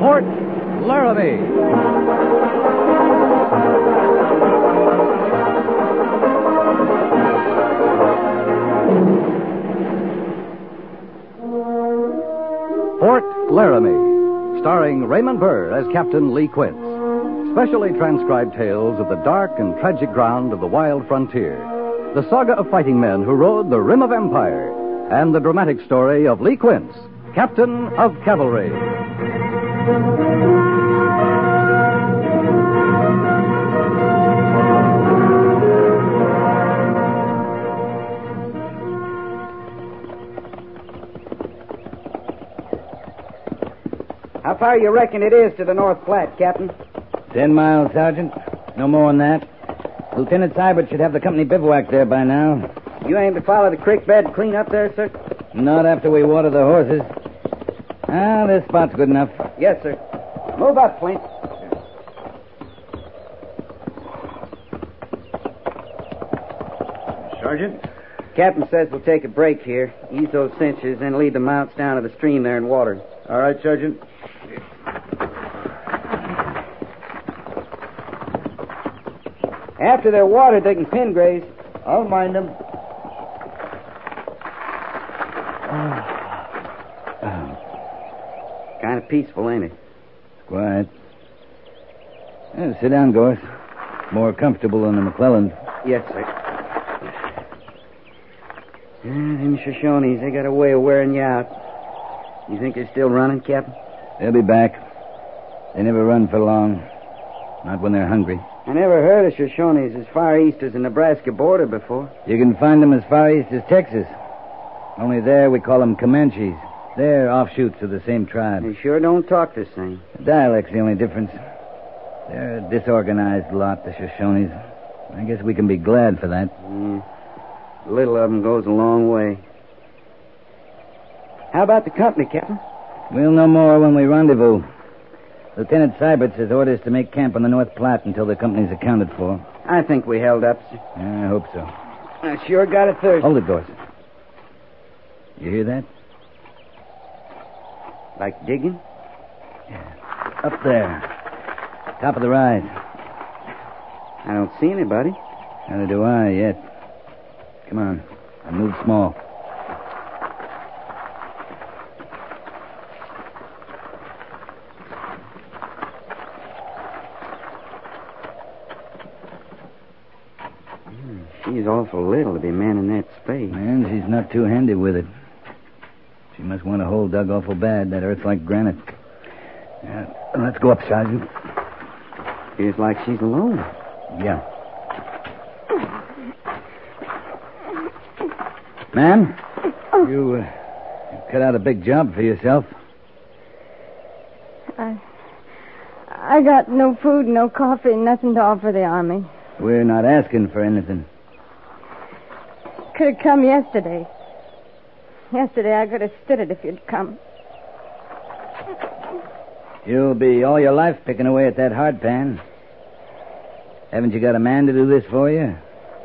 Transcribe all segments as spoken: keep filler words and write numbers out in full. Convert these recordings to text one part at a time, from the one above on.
Fort Laramie. Fort Laramie, starring Raymond Burr as Captain Lee Quince. Specially transcribed tales of the dark and tragic ground of the wild frontier. The saga of fighting men who rode the rim of empire. And the dramatic story of Lee Quince, Captain of Cavalry. How far you reckon it is to the North Platte, Captain? Ten miles, Sergeant. No more than that. Lieutenant Seibert should have the company bivouac there by now. You aim to follow the creek bed clean up there, sir? Not after we water the horses. Ah, this spot's good enough. Yes, sir. Move up, Flint. Sergeant? Captain says we'll take a break here, ease those cinches, and lead the mounts down to the stream there in water. All right, Sergeant. After they're watered, they can pin graze. I'll mind them. Kind of peaceful, ain't it? Quiet. Yeah, sit down, Gorse. More comfortable than the McClellan. Yes, sir. Yeah, them Shoshones, they got a way of wearing you out. You think they're still running, Captain? They'll be back. They never run for long. Not when they're hungry. I never heard of Shoshones as far east as the Nebraska border before. You can find them as far east as Texas. Only there we call them Comanches. They're offshoots of the same tribe. They sure don't talk the same. The dialect's the only difference. They're a disorganized lot, the Shoshones. I guess we can be glad for that. Mm. A little of them goes a long way. How about the company, Captain? We'll know more when we rendezvous. Lieutenant Seibert has orders to make camp on the North Platte until the company's accounted for. I think we held up, sir. Yeah, I hope so. I sure got a thirst. Hold it, Gorse. You hear that? Like digging? Yeah. Up there. Top of the rise. I don't see anybody. Neither do I yet. Come on. I'll move small. Mm, she's awful little to be manning that spade. And she's not too handy with it. She must want a hole dug awful bad. That earth's like granite. Yeah, let's go up, Sergeant. Feels like she's alone. Yeah. Ma'am, you, uh, you cut out a big job for yourself. I, I got no food, no coffee, nothing to offer the Army. We're not asking for anything. Could have come yesterday. Yesterday I could have stood it if you'd come. You'll be all your life picking away at that hard pan. Haven't you got a man to do this for you?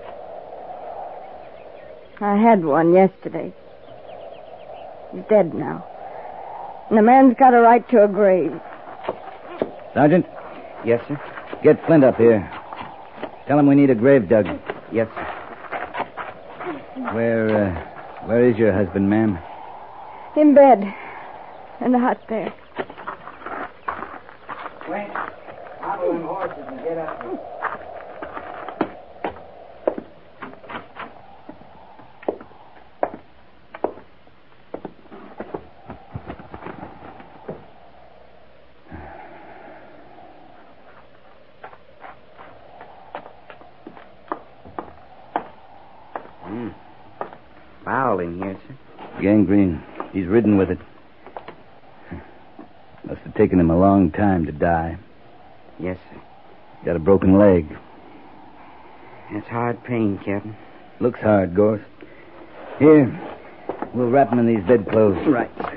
I had one yesterday. He's dead now. And the man's got a right to a grave. Sergeant? Yes, sir? Get Flint up here. Tell him we need a grave dug. Yes, sir. Where, uh... Where is your husband, ma'am? In bed. In the hut there. Wait. Hobble them horses and get up here. Hmm. Foul in here, sir. Gangrene. He's ridden with it. Must have taken him a long time to die. Yes, sir. Got a broken leg. That's hard pain, Captain. Looks hard, Gorse. Here, we'll wrap him in these bedclothes. Right, sir.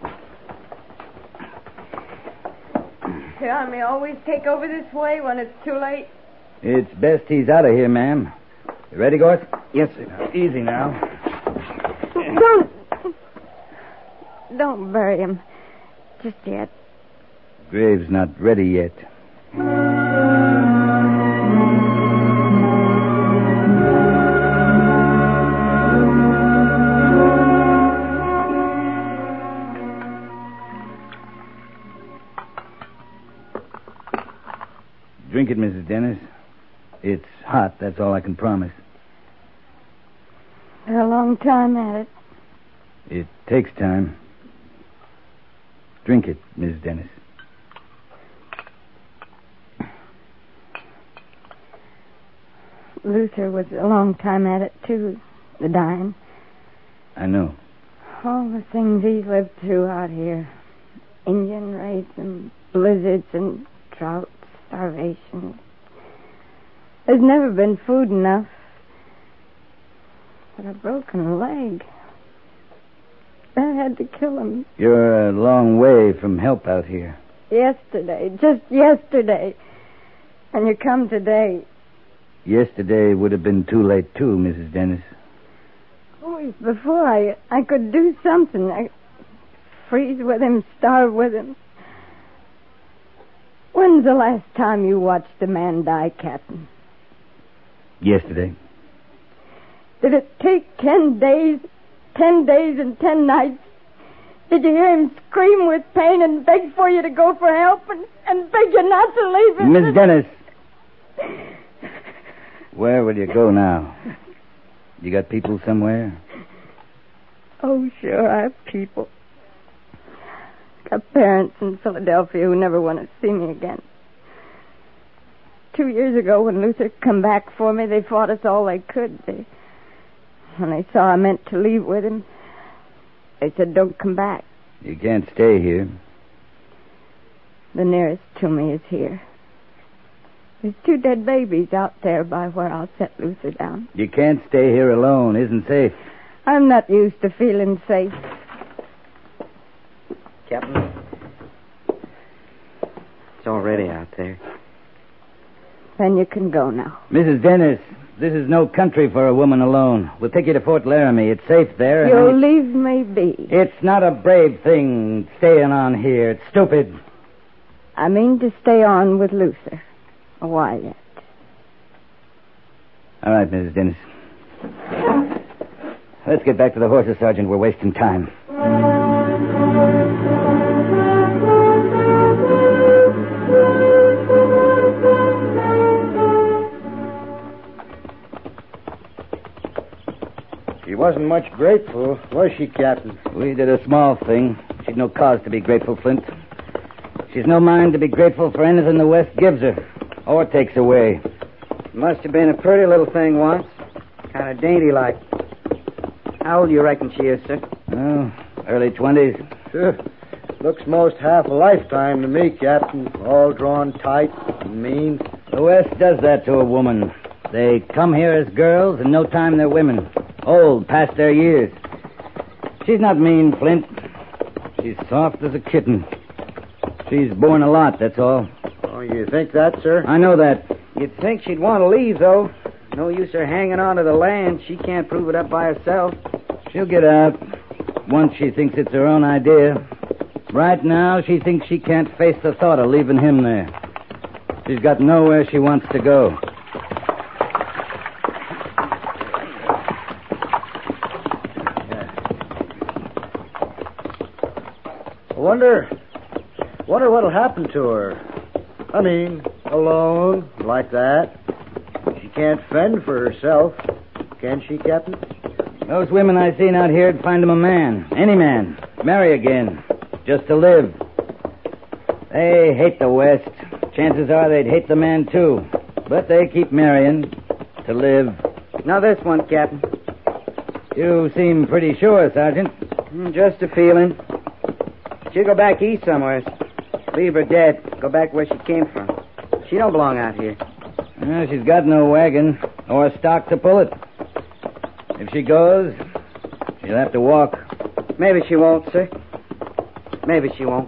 The Army always take over this way when it's too late. It's best he's out of here, ma'am. You ready, Gorse? Yes, sir. Now, easy now. Don't... Don't bury him. Just yet. Grave's not ready yet. Drink it, Missus Dennis. It's hot, that's all I can promise. Been a long time at it. It takes time. Drink it, Miss Dennis. Luther was a long time at it, too, the dying. I know. All the things he's lived through out here. Indian raids and blizzards and droughts, starvation. There's never been food enough. But a broken leg. That had to kill him. You're a long way from help out here. Yesterday, just yesterday. And you come today. Yesterday would have been too late, too, Missus Dennis. Always before I, I could do something. I freeze with him, starve with him. When's the last time you watched a man die, Captain? Yesterday. Did it take ten days, ten days and ten nights? Did you hear him scream with pain and beg for you to go for help and, and beg you not to leave him? Miss Dennis! Where will you go now? You got people somewhere? Oh, sure, I have people. Got parents in Philadelphia who never want to see me again. Two years ago, when Luther come back for me, they fought us all they could. They, when they saw I meant to leave with him, they said, don't come back. You can't stay here. The nearest to me is here. There's two dead babies out there by where I'll set Luther down. You can't stay here alone. Isn't safe. I'm not used to feeling safe. Captain, it's all ready out there. Then you can go now. Missus Dennis, this is no country for a woman alone. We'll take you to Fort Laramie. It's safe there. You'll and leave me be. It's not a brave thing staying on here. It's stupid. I mean to stay on with Luther. A while yet. All right, Missus Dennis. Let's get back to the horses, Sergeant. We're wasting time. She wasn't much grateful, was she, Captain? We did a small thing. She'd no cause to be grateful, Flint. She's no mind to be grateful for anything the West gives her or takes away. Must have been a pretty little thing once. Kind of dainty-like. How old do you reckon she is, sir? Oh, early twenties. Sure. Looks most half a lifetime to me, Captain. All drawn tight and mean. The West does that to a woman. They come here as girls, and no time they're women. Old, past their years. She's not mean, Flint. She's soft as a kitten. She's borne a lot, that's all. Oh, you think that, sir? I know that. You'd think she'd want to leave, though. No use her hanging on to the land. She can't prove it up by herself. She'll get out once she thinks it's her own idea. Right now, she thinks she can't face the thought of leaving him there. She's got nowhere she wants to go. I wonder... wonder what'll happen to her. I mean, alone, like that. She can't fend for herself. Can she, Captain? Those women I seen out here'd find him a man. Any man. Marry again. Just to live. They hate the West. Chances are they'd hate the man, too. But they keep marrying. To live. Now this one, Captain. You seem pretty sure, Sergeant. Mm, just a feeling. She'll go back east somewhere. Leave her dead. Go back where she came from. She don't belong out here. Well, she's got no wagon or stock to pull it. If she goes, she'll have to walk. Maybe she won't, sir. Maybe she won't.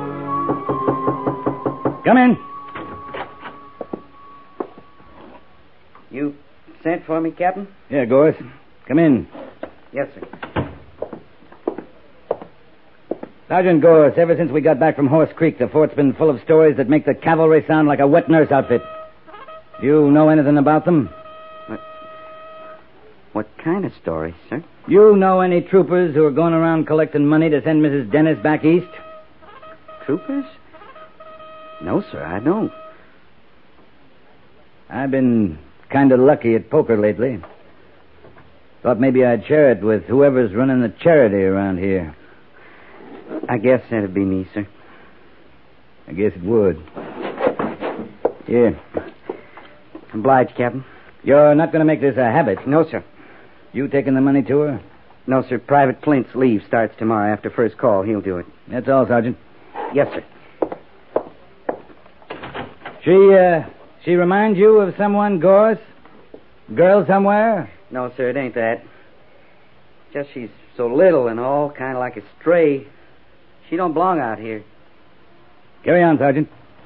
Come in. You sent for me, Captain? Yeah, Gorse. Come in. Yes, sir. Sergeant Gorse, ever since we got back from Horse Creek, the fort's been full of stories that make the cavalry sound like a wet nurse outfit. Do you know anything about them? What, what kind of stories, sir? You know any troopers who are going around collecting money to send Missus Dennis back east? Troopers? No, sir, I don't. I've been kind of lucky at poker lately. Thought maybe I'd share it with whoever's running the charity around here. I guess that'd be me, sir. I guess it would. Here. Obliged, Captain. You're not going to make this a habit? No, sir. You taking the money to her? No, sir. Private Flint's leave starts tomorrow after first call. He'll do it. That's all, Sergeant. Yes, sir. She, uh, she reminds you of someone, Gorse? Girl somewhere? No, sir, it ain't that. Just she's so little and all kind of like a stray. She don't belong out here. Carry on, Sergeant.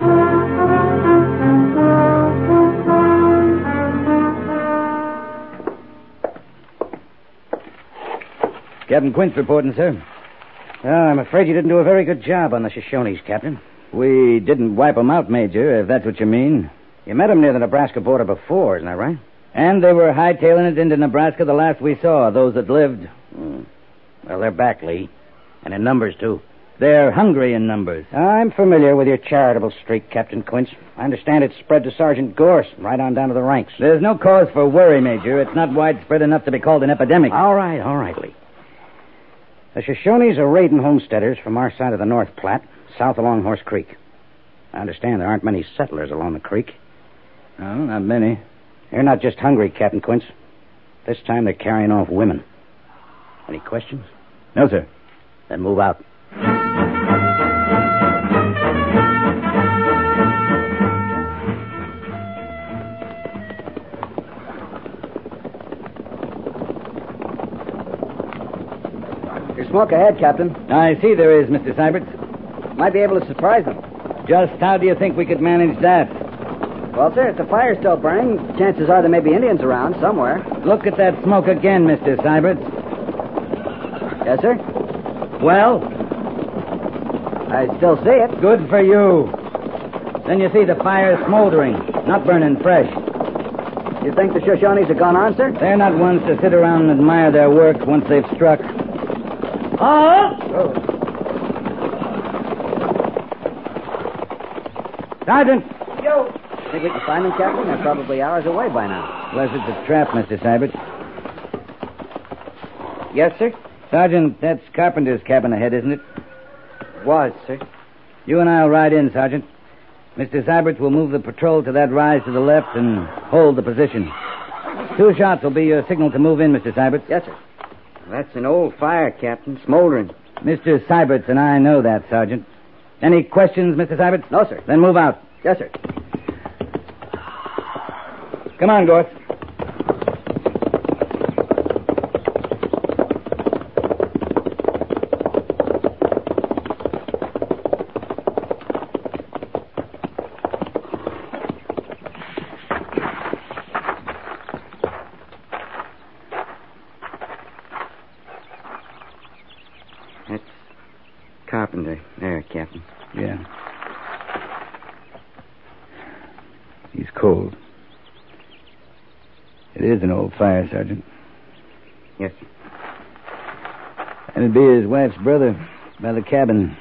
Captain Quince reporting, sir. Uh, I'm afraid you didn't do a very good job on the Shoshones, Captain. We didn't wipe 'em out, Major, if that's what you mean. You met 'em near the Nebraska border before, isn't that right? And they were hightailing it into Nebraska the last we saw, those that lived. Mm. Well, they're back, Lee. And in numbers, too. They're hungry in numbers. I'm familiar with your charitable streak, Captain Quince. I understand it's spread to Sergeant Gorse, right on down to the ranks. There's no cause for worry, Major. It's not widespread enough to be called an epidemic. All right, all right, Lee. The Shoshones are raiding homesteaders from our side of the North Platte, south along Horse Creek. I understand there aren't many settlers along the creek. No, not many. They're not just hungry, Captain Quince. This time they're carrying off women. Any questions? No, sir. Then move out. There's smoke ahead, Captain. I see there is, Mister Syberts. Might be able to surprise them. Just how do you think we could manage that? Well, sir, if the fire's still burning, chances are there may be Indians around somewhere. Look at that smoke again, Mister Syberts. Yes, sir? Well? I still see it. Good for you. Then you see the fire's smoldering, not burning fresh. You think the Shoshones have gone on, sir? They're not ones to sit around and admire their work once they've struck. Oh! oh. Sergeant! Yo! Think we can find them, Captain? They're probably hours away by now. Unless it's a trap, Mister Syberts. Yes, sir? Sergeant, that's Carpenter's cabin ahead, isn't it? Was, sir. You and I'll ride in, Sergeant. Mister Syberts will move the patrol to that rise to the left and hold the position. Two shots will be your signal to move in, Mister Syberts. Yes, sir. That's an old fire, Captain. Smoldering. Mister Syberts and I know that, Sergeant. Any questions, Mister Syberts? No, sir. Then move out. Yes, sir. Come on, Gorse. That's Carpenter. There, Captain. Yeah. He's cold. It is an old fire, Sergeant. Yes, sir. And it'd be his wife's brother by the cabin.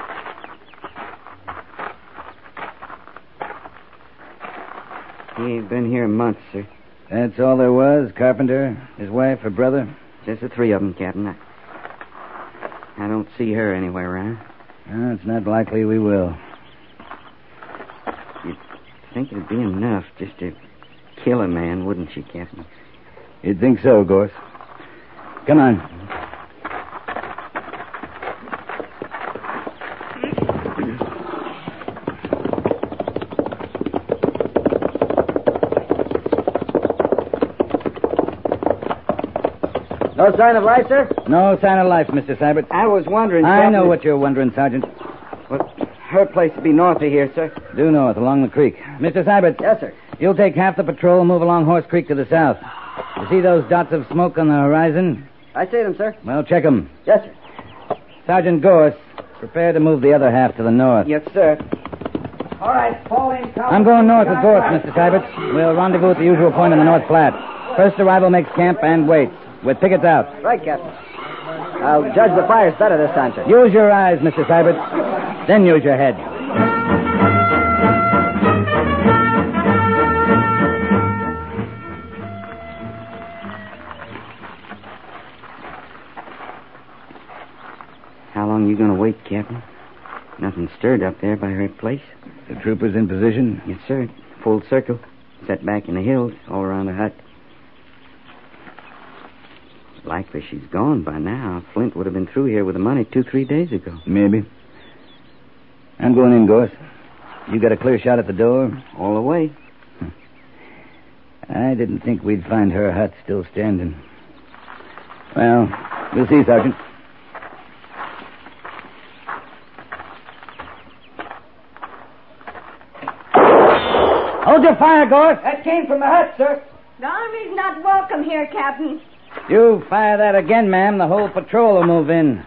He ain't been here months, sir. That's all there was? Carpenter, his wife, her brother? Just the three of them, Captain. I, I don't see her anywhere around. No, it's not likely we will. You'd think it'd be enough just to kill a man, wouldn't you, Captain? You'd think so, Gorse. Come on. No sign of life, sir? No sign of life, Mister Syberts. I was wondering, I Captain... know what you're wondering, Sergeant. Well, her place would be north of here, sir. Due north, along the creek. Mister Syberts. Yes, sir. You'll take half the patrol and move along Horse Creek to the south. You see those dots of smoke on the horizon? I see them, sir. Well, check them. Yes, sir. Sergeant Gorse, prepare to move the other half to the north. Yes, sir. All right, fall in. I'm going north with Gorse, Mister Tybert. We'll rendezvous at the usual point in the North Flat. First arrival makes camp and waits, with pickets out. Right, Captain. I'll judge the fires better this time, sir. Use your eyes, Mister Tybert. Then use your head. How long are you going to wait, Captain? Nothing stirred up there by her place. The troopers in position? Yes, sir. Full circle. Set back in the hills, all around the hut. Likely she's gone by now. Flint would have been through here with the money two, three days ago. Maybe. I'm going in, Gorse. You got a clear shot at the door? All the way. I didn't think we'd find her hut still standing. Well, we'll see, Sergeant. Hold your fire, Gorse. That came from the hut, sir. The Army's not welcome here, Captain. You fire that again, ma'am, the whole patrol will move in.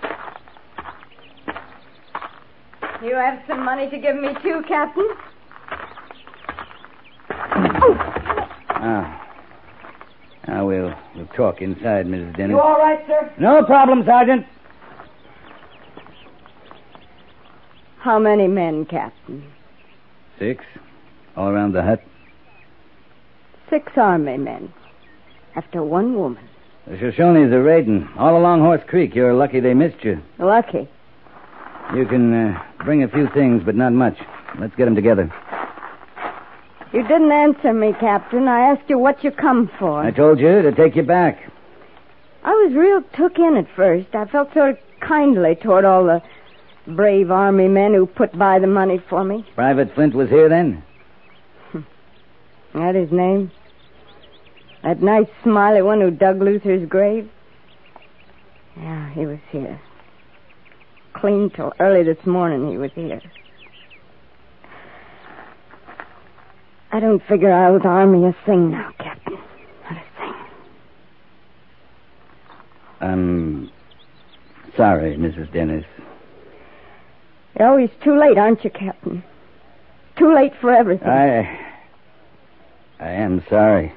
You have some money to give me, too, Captain? Oh. Ah. Now, we'll, we'll talk inside, Missus Dennis. You all right, sir? No problem, Sergeant. How many men, Captain? Six. All around the hut. Six Army men. After one woman. The Shoshones are raiding. All along Horse Creek. You're lucky they missed you. Lucky. You can uh, bring a few things, but not much. Let's get them together. You didn't answer me, Captain. I asked you what you come for. I told you to take you back. I was real took in at first. I felt sort of kindly toward all the brave Army men who put by the money for me. Private Flint was here then? That his name? That nice, smiley one who dug Luther's grave? Yeah, he was here. Clean till early this morning he was here. I don't figure I owe the Army a thing now, Captain. Not a thing. I'm sorry, Missus Dennis. You're always too late, aren't you, Captain? Too late for everything. I... I am sorry.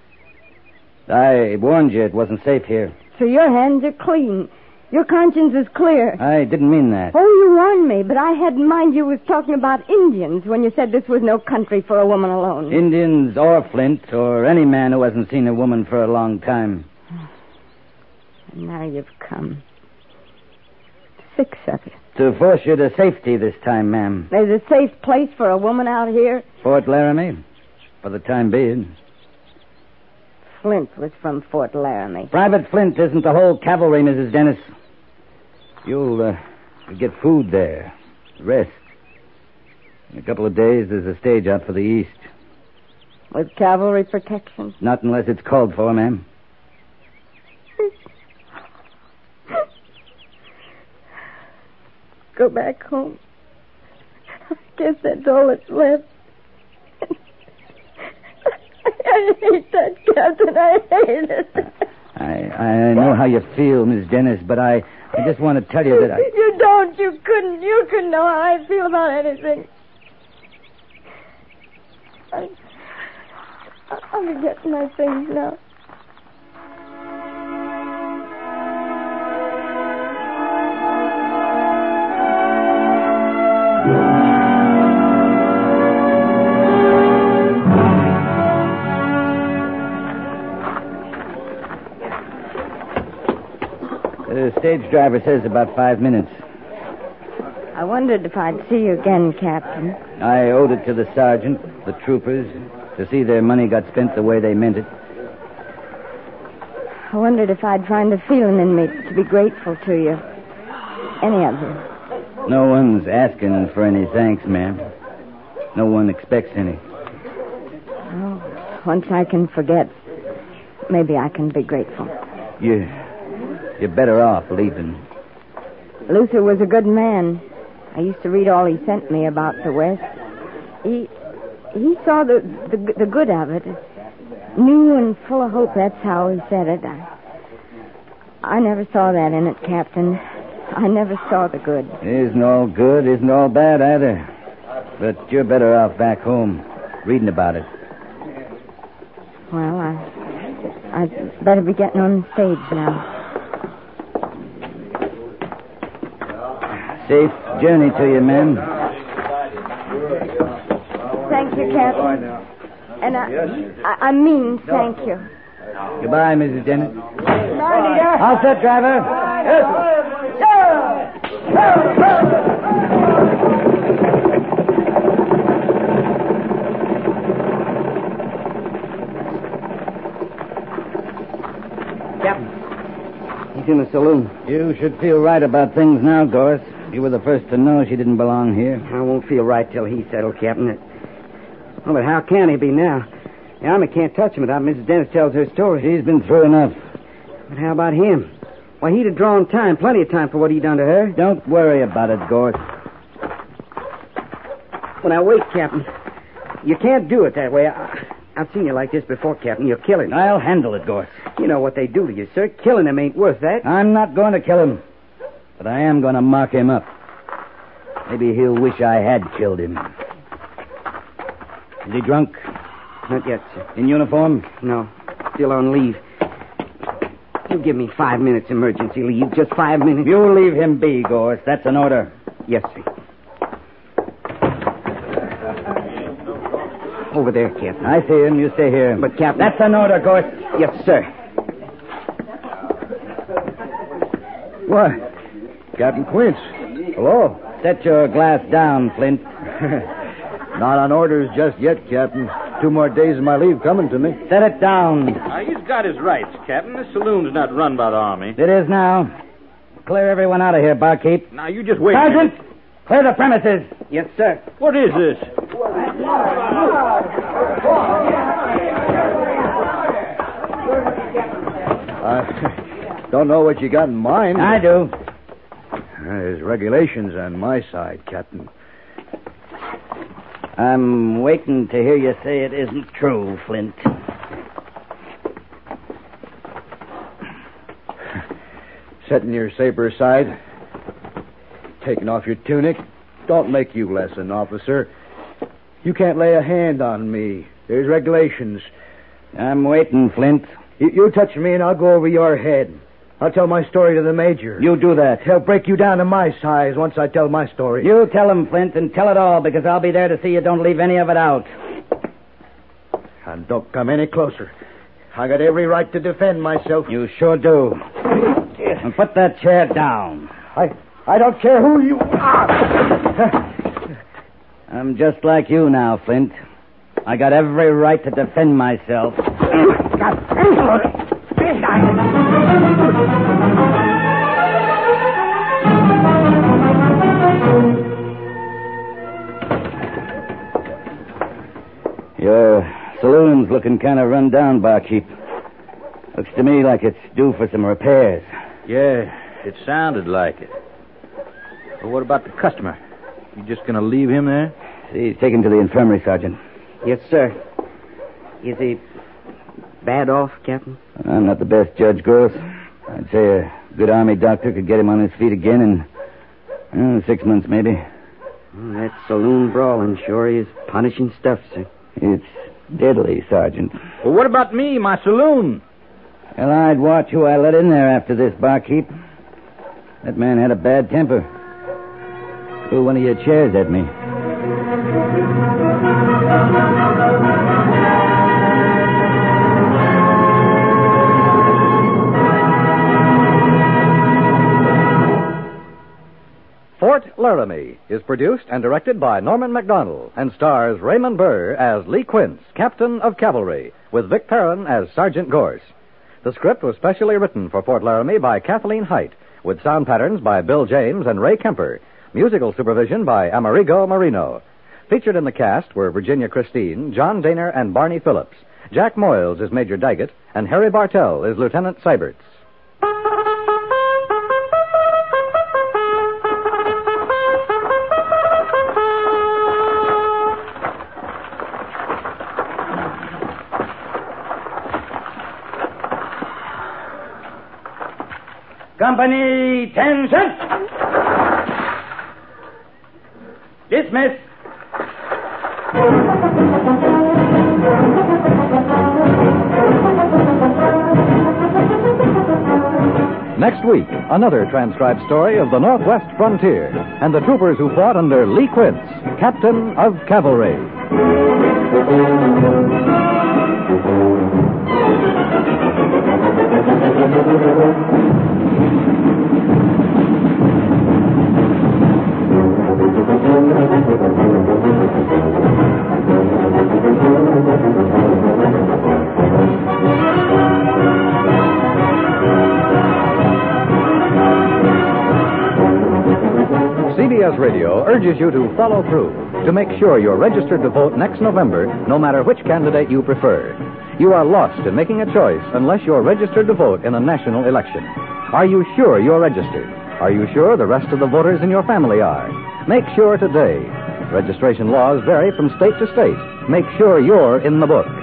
I warned you it wasn't safe here. So your hands are clean. Your conscience is clear. I didn't mean that. Oh, you warned me, but I had in mind you was talking about Indians when you said this was no country for a woman alone. Indians or Flint or any man who hasn't seen a woman for a long time. And now you've come. Six of you. To force you to safety this time, ma'am. There's a safe place for a woman out here? Fort Laramie, for the time being. Flint was from Fort Laramie. Private Flint isn't the whole cavalry, Missus Dennis. You'll, uh, you'll get food there. Rest. In a couple of days, there's a stage out for the east. With cavalry protection? Not unless it's called for, ma'am. Go back home. I guess that's all that's left. I hate that, Captain. I hate it. I I know how you feel, Miss Dennis, but I, I just want to tell you that I... You don't. You couldn't. You couldn't know how I feel about anything. I, I'm getting my things now. The stage driver says about five minutes. I wondered if I'd see you again, Captain. I owed it to the sergeant, the troopers, to see their money got spent the way they meant it. I wondered if I'd find a feeling in me to be grateful to you. Any of you. No one's asking for any thanks, ma'am. No one expects any. Oh, once I can forget, maybe I can be grateful. You, you're better off leaving. Luther was a good man. I used to read all he sent me about the West. He he saw the, the the good of it. New and full of hope, that's how he said it. I, I never saw that in it, Captain. I never saw the good. Isn't all good, isn't all bad either. But you're better off back home, reading about it. Well, I, I'd better be getting on the stage now. Safe journey to you, men. Thank you, Captain. And I, I, I mean thank you. Goodbye, Missus Dennett. Bye, dear. All set, driver. Captain, he's in the saloon. You should feel right about things now, Doris. You were the first to know she didn't belong here. I won't feel right till he's settled, Captain. Oh, but how can he be now? The Army can't touch him without Missus Dennis tells her story. She's been through enough. But how about him? Why, he'd have drawn time, plenty of time for what he done to her. Don't worry about it, Gorse. Well, now, wait, Captain. You can't do it that way. I, I've seen you like this before, Captain. You're killing. I'll handle it, Gorse. You know what they do to you, sir. Killing him ain't worth that. I'm not going to kill him. But I am going to mark him up. Maybe he'll wish I had killed him. Is he drunk? Not yet, sir. In uniform? No. Still on leave. You give me five minutes emergency leave. Just five minutes. You leave him be, Gorse. That's an order. Yes, sir. Over there, Captain. I see him. You stay here. But, Captain... That's an order, Gorse. Yes, sir. What? Captain Quince. Hello. Set your glass down, Flint. Not on orders just yet, Captain. Two more days of my leave coming to me. Set it down. Now, he's got his rights, Captain. This saloon's not run by the Army. It is now. Clear everyone out of here, barkeep. Now, you just wait. Sergeant, clear the premises. Yes, sir. What is this? I don't know what you got in mind. I do. There's regulations on my side, Captain. I'm waiting to hear you say it isn't true, Flint. Setting your saber aside, taking off your tunic, don't make you less an officer. You can't lay a hand on me. There's regulations. I'm waiting, Flint. You, you touch me and I'll go over your head. I'll tell my story to the major. You do that. He'll break you down to my size once I tell my story. You tell him, Flint, and tell it all, because I'll be there to see you don't leave any of it out. And don't come any closer. I got every right to defend myself. You sure do. And put that chair down. I I don't care who you are. I'm just like you now, Flint. I got every right to defend myself. Your saloon's looking kind of run down, barkeep. Looks to me like it's due for some repairs. Yeah, it sounded like it. Well, what about the customer? You just going to leave him there? See, he's taken to the infirmary, Sergeant. Yes, sir. Is he bad off, Captain? I'm not the best judge, Gross. I'd say a good Army doctor could get him on his feet again in uh, six months, maybe. Well, that saloon brawling sure is punishing stuff, sir. It's deadly, Sergeant. Well, what about me, my saloon? Well, I'd watch who I let in there after this, barkeep. That man had a bad temper. Threw one of your chairs at me. Fort Laramie is produced and directed by Norman MacDonald and stars Raymond Burr as Lee Quince, Captain of Cavalry, with Vic Perrin as Sergeant Gorse. The script was specially written for Fort Laramie by Kathleen Height, with sound patterns by Bill James and Ray Kemper, musical supervision by Amerigo Marino. Featured in the cast were Virginia Christine, John Daner, and Barney Phillips. Jack Moyles is Major Daggett, and Harry Bartell is Lieutenant Seiberts. Company, attention! Dismiss. Next week, another transcribed story of the Northwest frontier and the troopers who fought under Lee Quince, Captain of Cavalry. C B S Radio urges you to follow through to make sure you're registered to vote next November, no matter which candidate you prefer. You are lost in making a choice unless you're registered to vote in a national election. Are you sure you're registered? Are you sure the rest of the voters in your family are? Make sure today. Registration laws vary from state to state. Make sure you're in the book.